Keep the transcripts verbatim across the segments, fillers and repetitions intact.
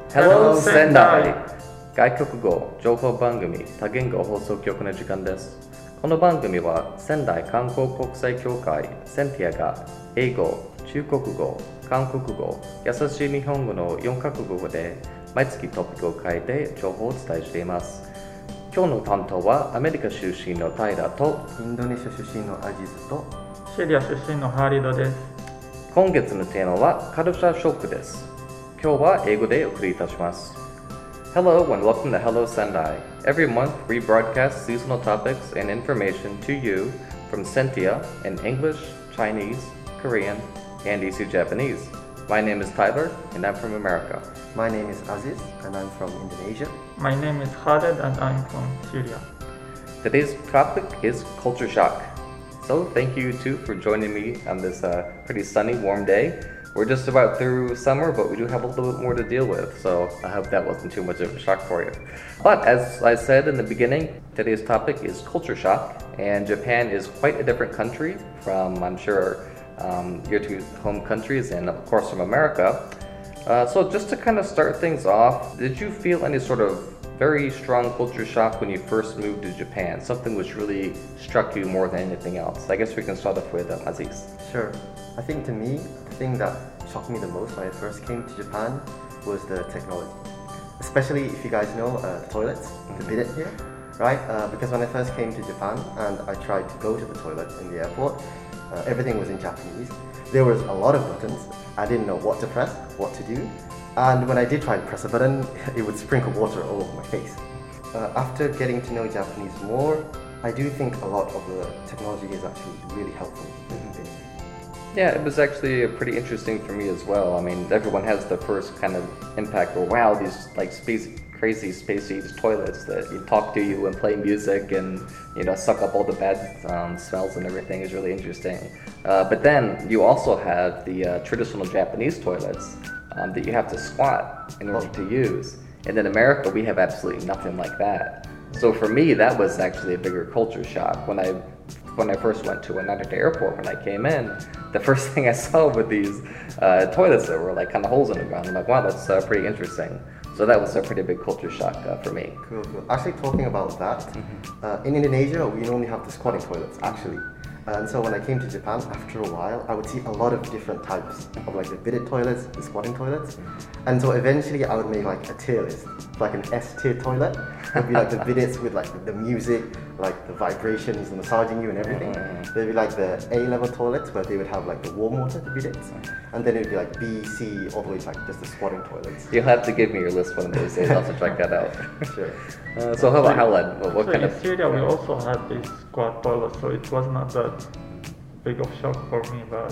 Hello Sendai! 外国語情報番組多言語放送局の時間です。この番組は仙台観光国際協会センティアが英語、中国語、韓国語、優しい日本語のよんカ国語で毎月トピックを変えて情報をお伝えしています。今日の担当はアメリカ出身のタイラとインドネシア出身のアジズとシリア出身のハリドです。 今月のテーマはカルチャーショックです。今日は英語でお送りいたします。Hello and welcome to Hello Sendai. Every month we broadcast seasonal topics and information to you from Sentia in English, Chinese, Korean, and Easy Japanese. My name is Tyler and I'm from America. My name is Aziz and I'm from Indonesia. My name is Khaled and I'm from Syria. Today's topic is culture shock. So thank you too for joining me on this uh, pretty sunny, warm day. We're just about through summer, but we do have a little bit more to deal with, so I hope that wasn't too much of a shock for you. But as I said in the beginning, today's topic is culture shock, and Japan is quite a different country from, I'm sure, um, your two home countries, and of course from America. Uh, so just to kind of start things off, did you feel any sort of very strong culture shock when you first moved to Japan? Something which really struck you more than anything else? I guess we can start off with um, Aziz. Sure. I think to me, the thing that shocked me the most when I first came to Japan was the technology. Especially if you guys know uh, the toilets, the bidet here, right? Uh, because when I first came to Japan and I tried to go to the toilet in the airport, uh, everything was in Japanese. There was a lot of buttons. I didn't know what to press, what to do. And when I did try to press a button, it would sprinkle water all over my face. Uh, after getting to know Japanese more, I do think a lot of the technology is actually really helpful. Mm-hmm. Yeah, it was actually pretty interesting for me as well. I mean, everyone has the first kind of impact where, wow, these like space, crazy spacey toilets that you talk to you and play music and, you know, suck up all the bad um, smells and everything is really interesting. Uh, but then you also have the uh, traditional Japanese toilets um, that you have to squat in order to use. And in America, we have absolutely nothing like that. So for me, that was actually a bigger culture shock. When I when I first went to Haneda Airport, when I came in, the first thing I saw were these uh, toilets that were like kind of holes in the ground. I'm like, wow, that's uh, pretty interesting. So that was a pretty big culture shock uh, for me. Cool, cool. Actually, talking about that, mm-hmm. uh, in Indonesia, we normally have the squatting toilets, actually. And so when I came to Japan, after a while, I would see a lot of different types of like the bidet toilets, the squatting toilets. And so eventually I would make like a tier list, like an S tier toilet. It would be like the bidets with like the music, like the vibrations and massaging you and everything. Mm-hmm. There'd be like the A level toilets where they would have like the warm water, the bidets. And then it'd be like B, C, all the way to like just the squatting toilets. You'll have to give me your list one of those days. I'll have to check that out. Sure. Uh, so how about Howland? What, what so kind in of... Syria we also had this squat toilet, so it was not that big of shock for me, but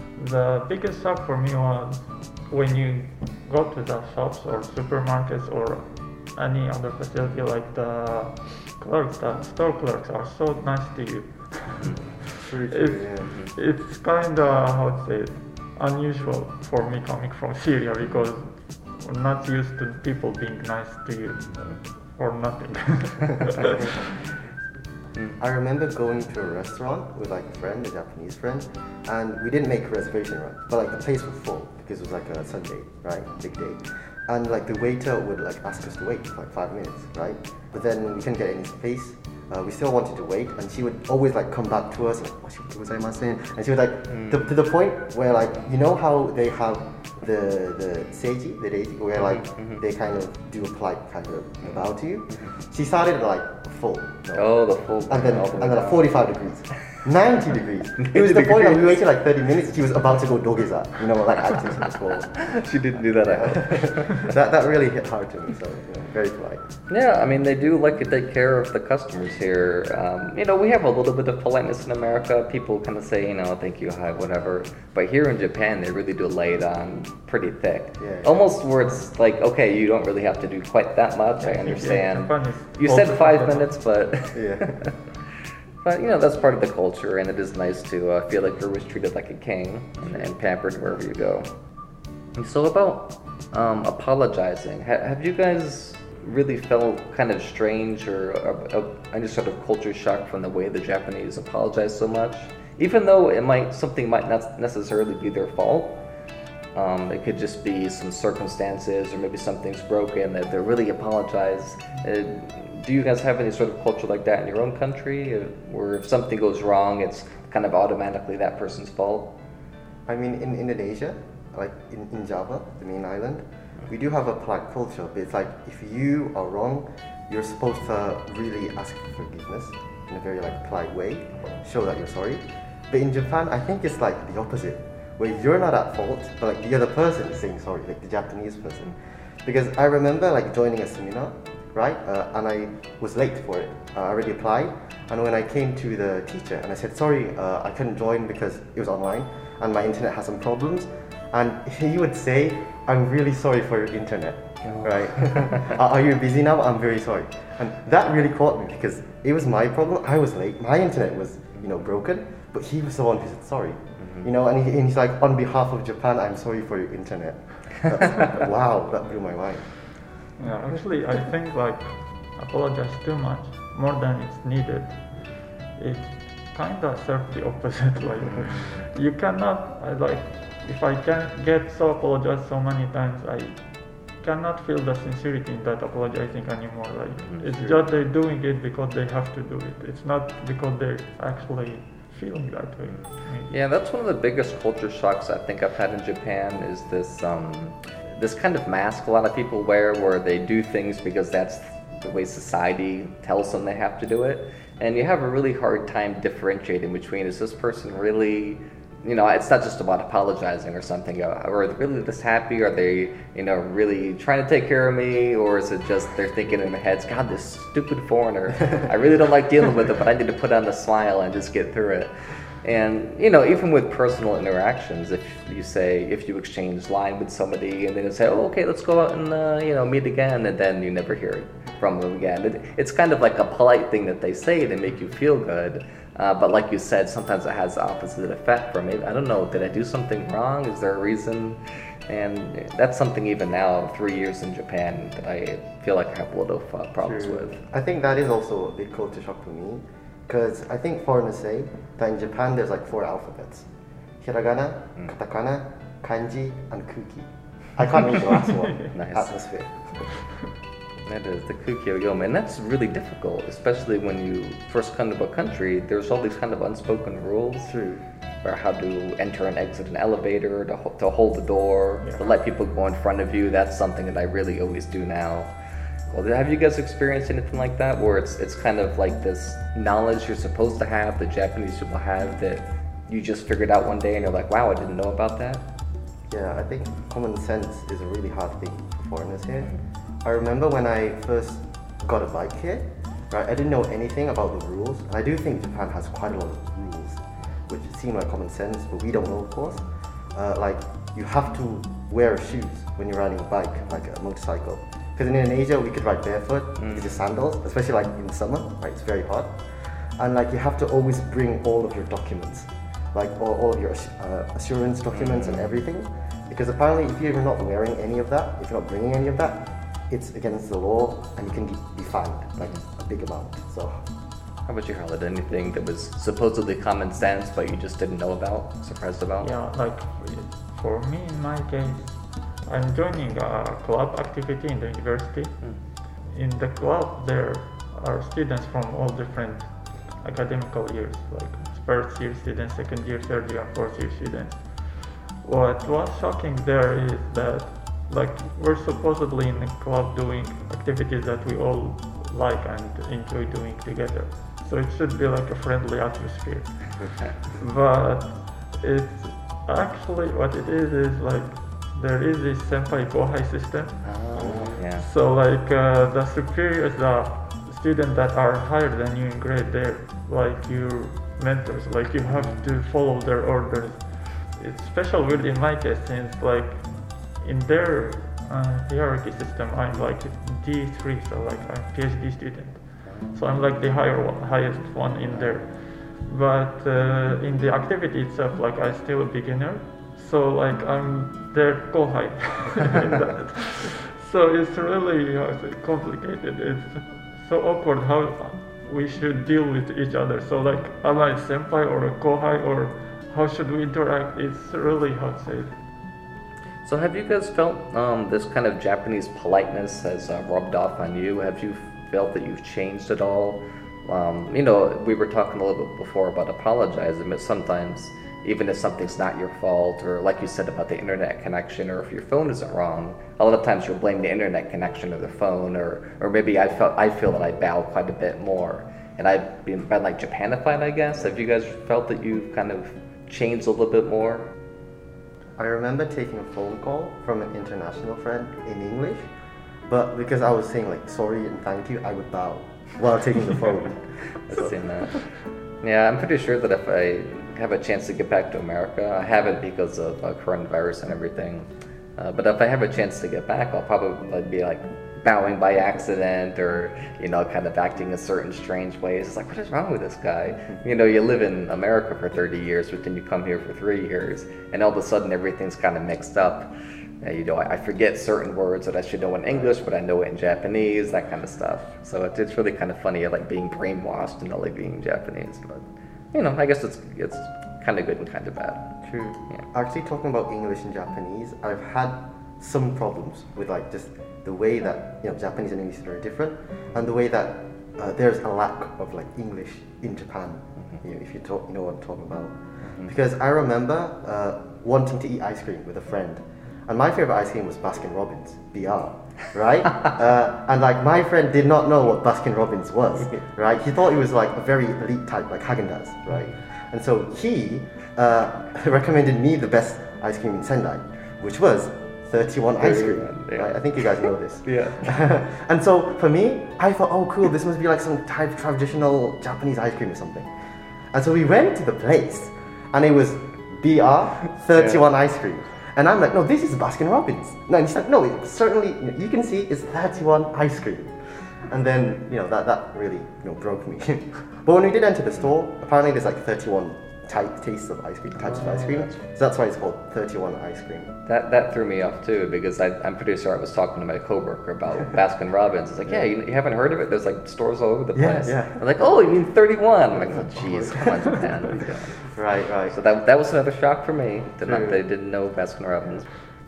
the biggest shock for me was when you go to the shops or supermarkets or any other facility, like the clerks, the store clerks are so nice to you. it's, it's kind of, how to say it, unusual for me coming from Syria because I'm not used to people being nice to you or nothing. I remember going to a restaurant with like a friend, a Japanese friend, and we didn't make a reservation, right? But like the place was full because it was like a Sunday, right? Big day. And like the waiter would like ask us to wait for like five minutes, right? But then we couldn't get any space. Uh, we still wanted to wait, and she would always like come back to us like, "Gozaimasen," and she would like mm. to, to the point where like you know how they have the the seiji, the reiji, where like mm-hmm. they kind of do a polite kind of bow to you. Mm-hmm. She started like full. No? Oh, the full. And then and then like forty-five degrees. ninety degrees. It was the point that we waited like thirty minutes. She was about to go dogeza, you know, like acting to the floor. She didn't do that, I hope. that that really hit hard to me. So you know, very polite. Yeah, I mean they do like to take care of the customers here. Um, you know, we have a little bit of politeness in America. People kind of say, you know, thank you, hi, whatever. But here in Japan, they really do lay it on pretty thick. Yeah, yeah. Almost where it's like, okay, you don't really have to do quite that much. I understand. You said five minutes, but. Yeah. But, you know, that's part of the culture, and it is nice to uh, feel like you're always treated like a king and, and pampered wherever you go. And so about um, apologizing, ha- have you guys really felt kind of strange or uh, uh, any sort of culture shock from the way the Japanese apologize so much? Even though it might something might not necessarily be their fault, Um, it could just be some circumstances or maybe something's broken that they really apologize. Uh, do you guys have any sort of culture like that in your own country, uh, where if something goes wrong, it's kind of automatically that person's fault? I mean, in Indonesia, like in, in Java, the main island, we do have a polite culture, but it's like if you are wrong, you're supposed to really ask for forgiveness in a very like polite way, show that you're sorry. But in Japan, I think it's like the opposite, where you're not at fault, but like the other person is saying sorry, like the Japanese person. Because I remember like joining a seminar, right? Uh, and I was late for it. Uh, I already applied, and when I came to the teacher and I said sorry, uh, I couldn't join because it was online and my internet has some problems, and he would say, "I'm really sorry for your internet." Oh. Right? Are you busy now? I'm very sorry. And that really caught me because it was my problem. I was late. My internet was, you know, broken, but he was the one who said sorry. Mm-hmm. You know, and, he, and he's like, on behalf of Japan, I'm sorry for your internet. Wow, that blew my mind. Yeah, actually, I think like apologize too much, more than it's needed. It kind of serves the opposite. Like you cannot, I like, if I can get so apologize so many times, I cannot feel the sincerity in that apologizing anymore. Like mm-hmm. It's just they're doing it because they have to do it. It's not because they're actually feeling that way. Yeah, that's one of the biggest culture shocks I think I've had in Japan is this um, this kind of mask a lot of people wear where they do things because that's the way society tells them they have to do it. And you have a really hard time differentiating between, is this person really, you know, it's not just about apologizing or something, or are they really this happy? Are they, you know, really trying to take care of me? Or is it just they're thinking in their heads, God, this stupid foreigner, I really don't like dealing with it, but I need to put on a smile and just get through it. And, you know, even with personal interactions, if you say, if you exchange line with somebody and then you say, oh, okay, let's go out and, uh, you know, meet again, and then you never hear from them again. It, it's kind of like a polite thing that they say to make you feel good. Uh, but like you said, sometimes it has the opposite effect for me. I don't know, did I do something wrong? Is there a reason? And that's something even now, three years in Japan, that I feel like I have a lot of uh, problems True. with. I think that is also a big culture shock for me, because I think foreigners say that in Japan there's like four alphabets: hiragana, mm. katakana, kanji, and kuki. I can't read the last one. Nice. Atmosphere. That is the Kukyo-yome, and that's really difficult, especially when you first come to a country. There's all these kind of unspoken rules True. about how to enter and exit an elevator, to, ho- to hold the door, yeah. to let people go in front of you. That's something that I really always do now. Well, have you guys experienced anything like that, where it's it's kind of like this knowledge you're supposed to have, the Japanese people have, that you just figured out one day and you're like, wow, I didn't know about that? Yeah, I think common sense is a really hard thing for foreigners here. I remember when I first got a bike here, right, I didn't know anything about the rules. I do think Japan has quite a lot of rules, which seem like common sense, but we don't know, of course. Uh, like, you have to wear shoes when you're riding a bike, like a motorcycle. Because in Indonesia, we could ride barefoot mm. with just sandals, especially like in summer, right, it's very hot. And like, you have to always bring all of your documents, like all, all of your uh, assurance documents mm. and everything. Because apparently, if you're not wearing any of that, if you're not bringing any of that, it's against the law and you can be fined, like a big amount. So, how about you, Khaled? Anything that was supposedly common sense but you just didn't know about, surprised about? Yeah, like for me, in my case, I'm joining a club activity in the university. Mm. In the club, there are students from all different academical years, like first year students, second year, third year, fourth year students. What was shocking there is that like we're supposedly in the club doing activities that we all like and enjoy doing together. So it should be like a friendly atmosphere. But it's actually what it is is like there is this senpai kohai system. Oh, yeah. So like uh, the superiors, the students that are higher than you in grade, they're like your mentors. Like you have to follow their orders. It's special weird in my case since like in their uh, hierarchy system, I'm like D three, so like I'm a PhD student. So I'm like the higher one, highest one in there. But uh, in the activity itself, like I'm still a beginner. So like I'm their kohai. So it's really how to say, complicated. It's so awkward how we should deal with each other. So like, am I a senpai or a kohai, or how should we interact? It's really hard to say. So have you guys felt um, this kind of Japanese politeness has uh, rubbed off on you? Have you felt that you've changed at all? Um, you know, we were talking a little bit before about apologizing, but sometimes even if something's not your fault, or like you said about the internet connection, or if your phone isn't wrong, a lot of times you'll blame the internet connection or the phone, or, or maybe I felt I feel that I bow quite a bit more. And I've been, been like Japanified, I guess. Have you guys felt that you've kind of changed a little bit more? I remember taking a phone call from an international friend in English, but because I was saying like sorry and thank you, I would bow while taking the phone. I've seen that. Yeah, I'm pretty sure that if I have a chance to get back to America, I haven't because of uh, coronavirus and everything, uh, but if I have a chance to get back, I'll probably be like bowing by accident, or you know, kind of acting in certain strange ways. It's like, what is wrong with this guy? You know, you live in America for thirty years, but then you come here for three years, and all of a sudden everything's kind of mixed up. Uh, you know, I, I forget certain words that I should know in English, but I know it in Japanese, that kind of stuff. So it, it's really kind of funny, like being brainwashed into like being Japanese. But you know, I guess it's it's kind of good and kind of bad. True. Yeah. Actually, talking about English and Japanese, I've had some problems with like just the way that you know Japanese and English are very different, and the way that uh, there's a lack of like English in Japan. Mm-hmm. You know, if you talk, you know what I'm talking about. Mm-hmm. Because I remember uh, wanting to eat ice cream with a friend, and my favorite ice cream was Baskin Robbins, B R, right? uh, and like my friend did not know what Baskin Robbins was, right? He thought it was like a very elite type, like Haagen-Dazs, right? And so he uh, recommended me the best ice cream in Sendai, which was thirty-one ice cream. Yeah. Right? I think you guys know this. Yeah. And so for me, I thought, oh cool, this must be like some type of traditional Japanese ice cream or something. And so we went to the place, and it was B R thirty-one yeah. ice cream. And I'm like, no, this is Baskin Robbins. No, and he's like, no, it certainly, you know, you can see it's thirty-one ice cream. And then, you know, that, that really, you know, broke me. But when we did enter the store, apparently there's like thirty-one type tastes of ice cream, types oh, of ice cream. So that's why it's called thirty-one ice cream. That that threw me off too, because I, I'm pretty sure I was talking to my coworker about Baskin Robbins. It's like, yeah, you, you haven't heard of it? There's like stores all over the place. Yeah, yeah. I'm like, oh, you mean thirty-one? I'm like, oh, jeez, come on, Japan. What are you doing? Right, right. So that that was another shock for me. Did not, they didn't know Baskin Robbins.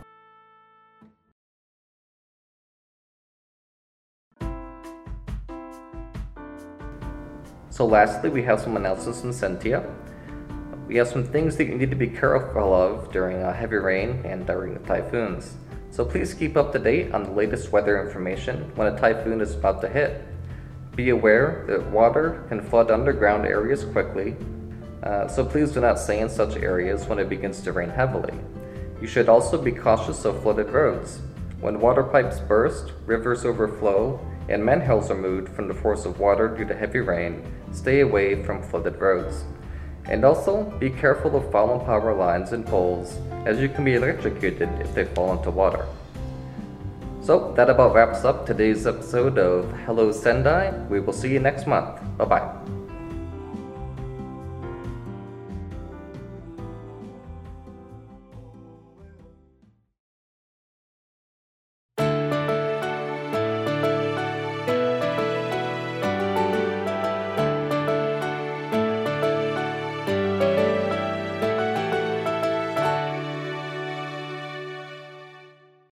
So lastly, we have some announcements from Sentia. We have some things that you need to be careful of during uh, heavy rain and during the typhoons. So please keep up to date on the latest weather information when a typhoon is about to hit. Be aware that water can flood underground areas quickly, uh, so please do not stay in such areas when it begins to rain heavily. You should also be cautious of flooded roads. When water pipes burst, rivers overflow, and manholes are moved from the force of water due to heavy rain, stay away from flooded roads. And also, be careful of fallen power lines and poles, as you can be electrocuted if they fall into water. So, that about wraps up today's episode of Hello Sendai. We will see you next month. Bye-bye.